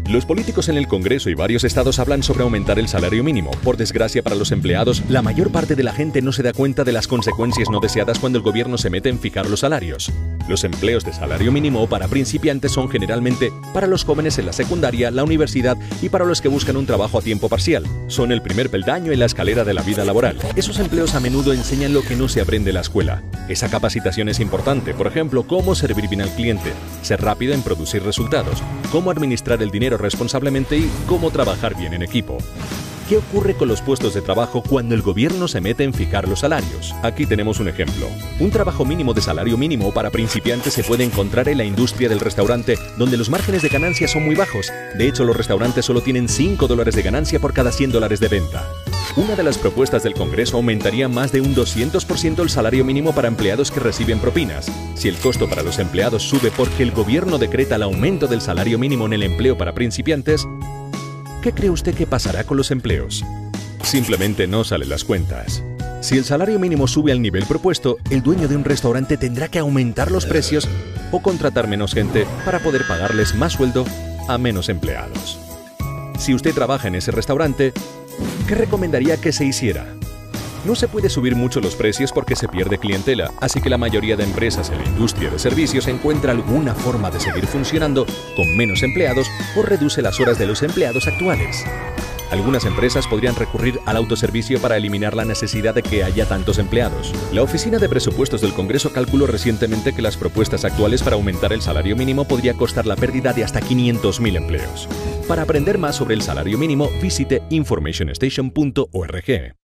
Los políticos en el Congreso y varios estados hablan sobre aumentar el salario mínimo. Por desgracia para los empleados, la mayor parte de la gente no se da cuenta de las consecuencias no deseadas cuando el gobierno se mete en fijar los salarios. Los empleos de salario mínimo para principiantes son generalmente para los jóvenes en la secundaria, la universidad y para los que buscan un trabajo a tiempo parcial. Son el primer peldaño en la escalera de la vida laboral. Esos empleos a menudo enseñan lo que no se aprende en la escuela. Esa capacitación es importante, por ejemplo, cómo servir bien al cliente, ser rápido en producir resultados, cómo administrar el dinero responsablemente y cómo trabajar bien en equipo. ¿Qué ocurre con los puestos de trabajo cuando el gobierno se mete en fijar los salarios? Aquí tenemos un ejemplo. Un trabajo mínimo de salario mínimo para principiantes se puede encontrar en la industria del restaurante, donde los márgenes de ganancia son muy bajos. De hecho, los restaurantes solo tienen $5 de ganancia por cada $100 de venta. Una de las propuestas del Congreso aumentaría más de un 200% el salario mínimo para empleados que reciben propinas. Si el costo para los empleados sube porque el gobierno decreta el aumento del salario mínimo en el empleo para principiantes, ¿qué cree usted que pasará con los empleos? Simplemente no salen las cuentas. Si el salario mínimo sube al nivel propuesto, el dueño de un restaurante tendrá que aumentar los precios o contratar menos gente para poder pagarles más sueldo a menos empleados. Si usted trabaja en ese restaurante, ¿qué recomendaría que se hiciera? No se puede subir mucho los precios porque se pierde clientela, así que la mayoría de empresas en la industria de servicios encuentra alguna forma de seguir funcionando con menos empleados o reduce las horas de los empleados actuales. Algunas empresas podrían recurrir al autoservicio para eliminar la necesidad de que haya tantos empleados. La Oficina de Presupuestos del Congreso calculó recientemente que las propuestas actuales para aumentar el salario mínimo podría costar la pérdida de hasta 500.000 empleos. Para aprender más sobre el salario mínimo, visite informationstation.org.